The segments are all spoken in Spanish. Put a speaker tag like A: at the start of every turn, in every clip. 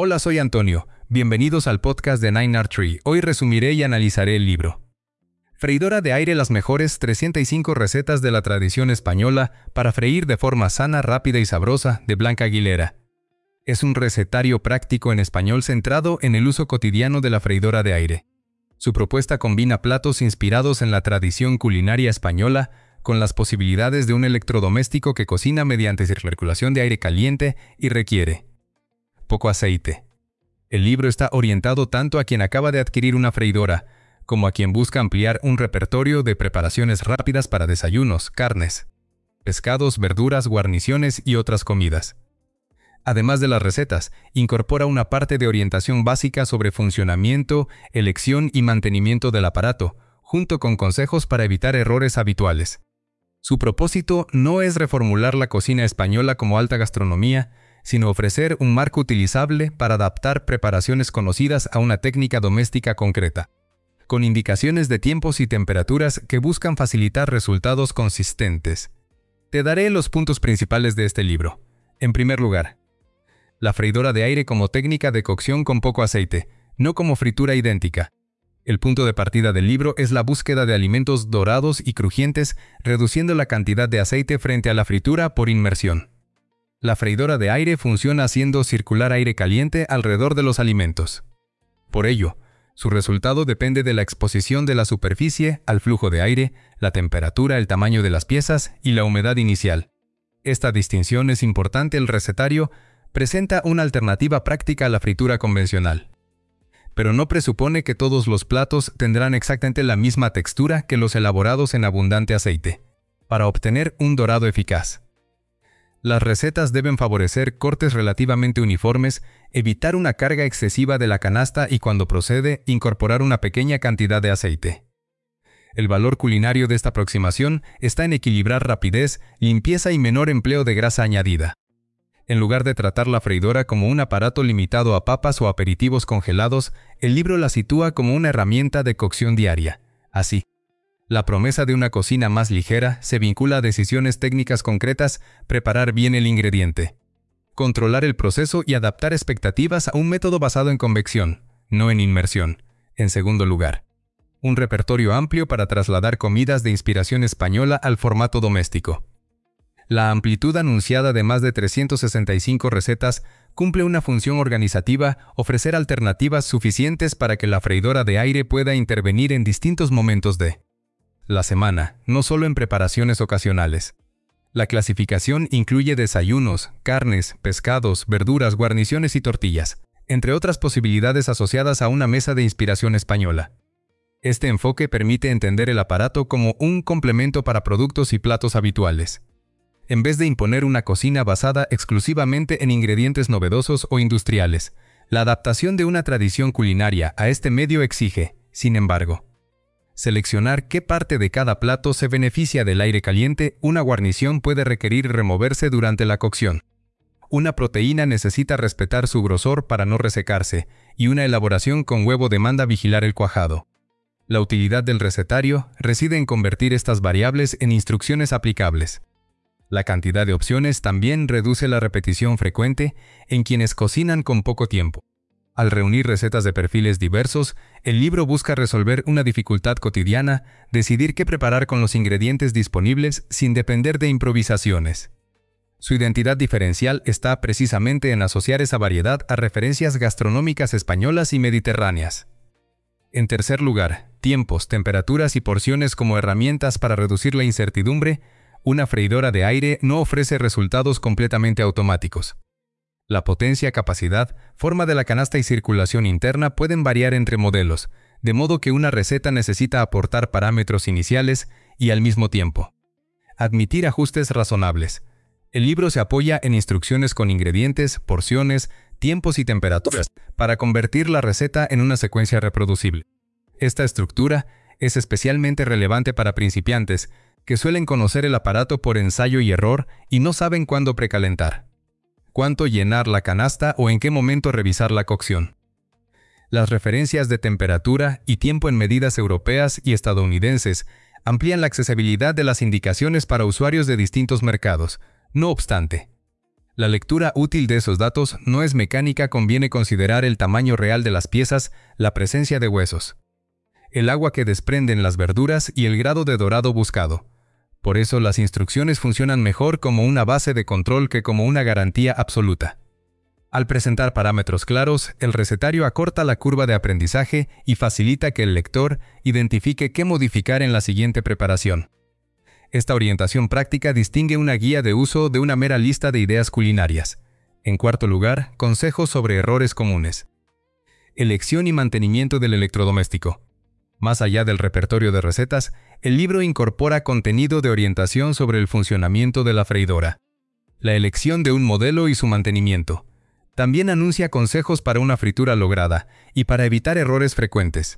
A: Hola, soy Antonio. Bienvenidos al podcast de 9R3. Hoy resumiré y analizaré el libro. Freidora de aire: las mejores 305 recetas de la tradición española para freír de forma sana, rápida y sabrosa, de Blanca Aguilera. Es un recetario práctico en español centrado en el uso cotidiano de la freidora de aire. Su propuesta combina platos inspirados en la tradición culinaria española con las posibilidades de un electrodoméstico que cocina mediante circulación de aire caliente y requiere poco aceite. El libro está orientado tanto a quien acaba de adquirir una freidora, como a quien busca ampliar un repertorio de preparaciones rápidas para desayunos, carnes, pescados, verduras, guarniciones y otras comidas. Además de las recetas, incorpora una parte de orientación básica sobre funcionamiento, elección y mantenimiento del aparato, junto con consejos para evitar errores habituales. Su propósito no es reformular la cocina española como alta gastronomía, sino ofrecer un marco utilizable para adaptar preparaciones conocidas a una técnica doméstica concreta, con indicaciones de tiempos y temperaturas que buscan facilitar resultados consistentes. Te daré los puntos principales de este libro. En primer lugar, la freidora de aire como técnica de cocción con poco aceite, no como fritura idéntica. El punto de partida del libro es la búsqueda de alimentos dorados y crujientes, reduciendo la cantidad de aceite frente a la fritura por inmersión. La freidora de aire funciona haciendo circular aire caliente alrededor de los alimentos. Por ello, su resultado depende de la exposición de la superficie al flujo de aire, la temperatura, el tamaño de las piezas y la humedad inicial. Esta distinción es importante. El recetario presenta una alternativa práctica a la fritura convencional, pero no presupone que todos los platos tendrán exactamente la misma textura que los elaborados en abundante aceite, para obtener un dorado eficaz. Las recetas deben favorecer cortes relativamente uniformes, evitar una carga excesiva de la canasta y, cuando procede, incorporar una pequeña cantidad de aceite. El valor culinario de esta aproximación está en equilibrar rapidez, limpieza y menor empleo de grasa añadida. En lugar de tratar la freidora como un aparato limitado a papas o aperitivos congelados, el libro la sitúa como una herramienta de cocción diaria. Así, la promesa de una cocina más ligera se vincula a decisiones técnicas concretas: preparar bien el ingrediente, controlar el proceso y adaptar expectativas a un método basado en convección, no en inmersión. En segundo lugar, un repertorio amplio para trasladar comidas de inspiración española al formato doméstico. La amplitud anunciada de más de 365 recetas cumple una función organizativa: ofrecer alternativas suficientes para que la freidora de aire pueda intervenir en distintos momentos de la semana, no solo en preparaciones ocasionales. La clasificación incluye desayunos, carnes, pescados, verduras, guarniciones y tortillas, entre otras posibilidades asociadas a una mesa de inspiración española. Este enfoque permite entender el aparato como un complemento para productos y platos habituales, en vez de imponer una cocina basada exclusivamente en ingredientes novedosos o industriales. La adaptación de una tradición culinaria a este medio exige, sin embargo, seleccionar qué parte de cada plato se beneficia del aire caliente. Una guarnición puede requerir removerse durante la cocción. Una proteína necesita respetar su grosor para no resecarse, y una elaboración con huevo demanda vigilar el cuajado. La utilidad del recetario reside en convertir estas variables en instrucciones aplicables. La cantidad de opciones también reduce la repetición frecuente en quienes cocinan con poco tiempo. Al reunir recetas de perfiles diversos, el libro busca resolver una dificultad cotidiana: decidir qué preparar con los ingredientes disponibles sin depender de improvisaciones. Su identidad diferencial está precisamente en asociar esa variedad a referencias gastronómicas españolas y mediterráneas. En tercer lugar, tiempos, temperaturas y porciones como herramientas para reducir la incertidumbre. Una freidora de aire no ofrece resultados completamente automáticos. La potencia, capacidad, forma de la canasta y circulación interna pueden variar entre modelos, de modo que una receta necesita aportar parámetros iniciales y, al mismo tiempo, admitir ajustes razonables. El libro se apoya en instrucciones con ingredientes, porciones, tiempos y temperaturas para convertir la receta en una secuencia reproducible. Esta estructura es especialmente relevante para principiantes que suelen conocer el aparato por ensayo y error y no saben cuándo precalentar, cuánto llenar la canasta o en qué momento revisar la cocción. Las referencias de temperatura y tiempo en medidas europeas y estadounidenses amplían la accesibilidad de las indicaciones para usuarios de distintos mercados. No obstante, La lectura útil de esos datos no es mecánica, conviene considerar el tamaño real de las piezas, la presencia de huesos, el agua que desprenden las verduras y el grado de dorado buscado. Por eso las instrucciones funcionan mejor como una base de control que como una garantía absoluta. Al presentar parámetros claros, el recetario acorta la curva de aprendizaje y facilita que el lector identifique qué modificar en la siguiente preparación. Esta orientación práctica distingue una guía de uso de una mera lista de ideas culinarias. En cuarto lugar, consejos sobre errores comunes. Elección y mantenimiento del electrodoméstico. Más allá del repertorio de recetas, el libro incorpora contenido de orientación sobre el funcionamiento de la freidora, la elección de un modelo y su mantenimiento. También anuncia consejos para una fritura lograda y para evitar errores frecuentes.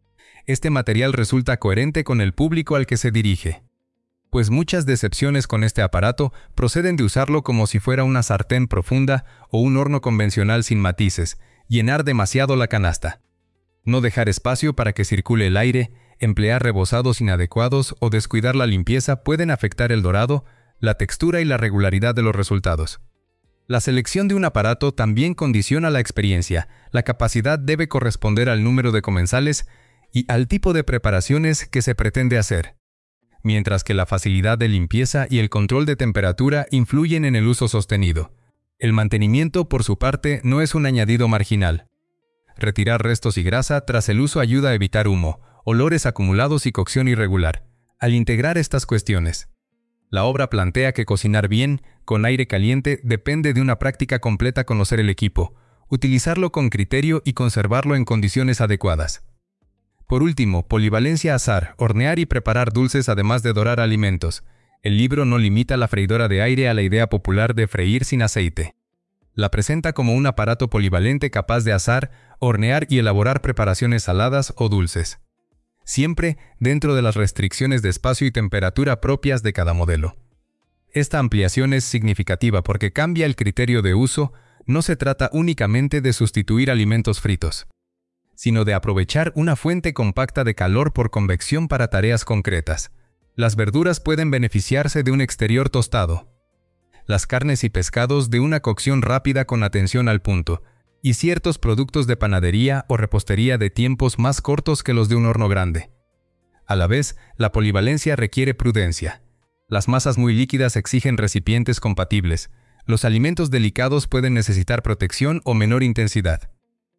A: Este material resulta coherente con el público al que se dirige, pues muchas decepciones con este aparato proceden de usarlo como si fuera una sartén profunda o un horno convencional sin matices, llenar demasiado la canasta, no dejar espacio para que circule el aire, emplear rebozados inadecuados o descuidar la limpieza pueden afectar el dorado, la textura y la regularidad de los resultados. La selección de un aparato también condiciona la experiencia. La capacidad debe corresponder al número de comensales y al tipo de preparaciones que se pretende hacer, mientras que la facilidad de limpieza y el control de temperatura influyen en el uso sostenido. El mantenimiento, por su parte, no es un añadido marginal. Retirar restos y grasa tras el uso ayuda a evitar humo, olores acumulados y cocción irregular. Al integrar estas cuestiones, la obra plantea que cocinar bien, con aire caliente, depende de una práctica completa: conocer el equipo, utilizarlo con criterio y conservarlo en condiciones adecuadas. Por último, polivalencia: asar, hornear y preparar dulces además de dorar alimentos. El libro no limita la freidora de aire a la idea popular de freír sin aceite. La presenta como un aparato polivalente capaz de asar, hornear y elaborar preparaciones saladas o dulces, siempre dentro de las restricciones de espacio y temperatura propias de cada modelo. Esta ampliación es significativa porque cambia el criterio de uso. No se trata únicamente de sustituir alimentos fritos, sino de aprovechar una fuente compacta de calor por convección para tareas concretas. Las verduras pueden beneficiarse de un exterior tostado, las carnes y pescados de una cocción rápida con atención al punto, y ciertos productos de panadería o repostería de tiempos más cortos que los de un horno grande. A la vez, la polivalencia requiere prudencia. Las masas muy líquidas exigen recipientes compatibles. Los alimentos delicados pueden necesitar protección o menor intensidad.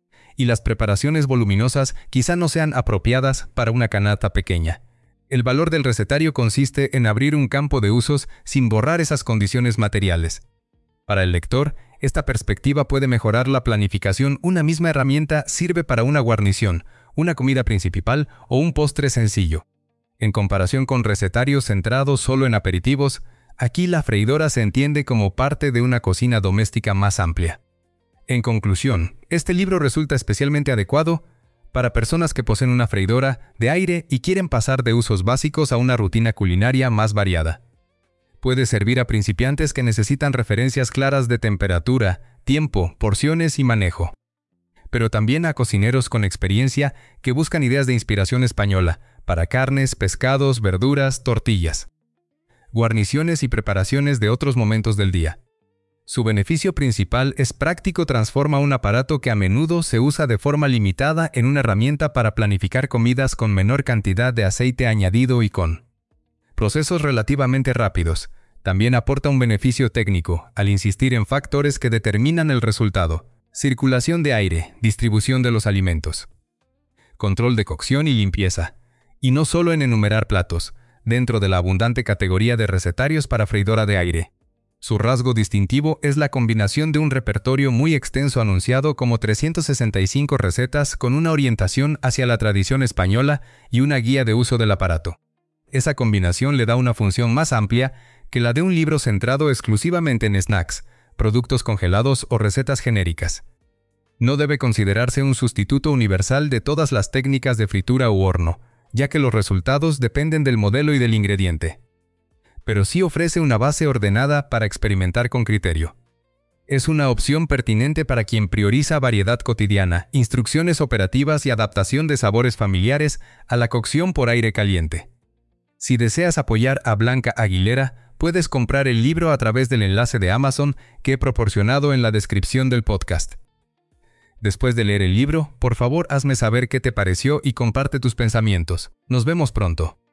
A: Y las preparaciones voluminosas quizá no sean apropiadas para una canasta pequeña. El valor del recetario consiste en abrir un campo de usos sin borrar esas condiciones materiales. Para el lector, esta perspectiva puede mejorar la planificación. Una misma herramienta sirve para una guarnición, una comida principal o un postre sencillo. En comparación con recetarios centrados solo en aperitivos, aquí la freidora se entiende como parte de una cocina doméstica más amplia. En conclusión, este libro resulta especialmente adecuado para personas que poseen una freidora de aire y quieren pasar de usos básicos a una rutina culinaria más variada. Puede servir a principiantes que necesitan referencias claras de temperatura, tiempo, porciones y manejo, pero también a cocineros con experiencia que buscan ideas de inspiración española para carnes, pescados, verduras, tortillas, guarniciones y preparaciones de otros momentos del día. Su beneficio principal es práctico: transforma un aparato que a menudo se usa de forma limitada en una herramienta para planificar comidas con menor cantidad de aceite añadido y con procesos relativamente rápidos. También aporta un beneficio técnico al insistir en factores que determinan el resultado: circulación de aire, distribución de los alimentos, control de cocción y limpieza, y no solo en enumerar platos, dentro de la abundante categoría de recetarios para freidora de aire. Su rasgo distintivo es la combinación de un repertorio muy extenso anunciado como 365 recetas con una orientación hacia la tradición española y una guía de uso del aparato. Esa combinación le da una función más amplia que la de un libro centrado exclusivamente en snacks, productos congelados o recetas genéricas. No debe considerarse un sustituto universal de todas las técnicas de fritura u horno, ya que los resultados dependen del modelo y del ingrediente. Pero sí ofrece una base ordenada para experimentar con criterio. Es una opción pertinente para quien prioriza variedad cotidiana, instrucciones operativas y adaptación de sabores familiares a la cocción por aire caliente. Si deseas apoyar a Blanca Aguilera, Puedes comprar el libro a través del enlace de Amazon que he proporcionado en la descripción del podcast. Después de leer el libro, por favor hazme saber qué te pareció y comparte tus pensamientos. Nos vemos pronto.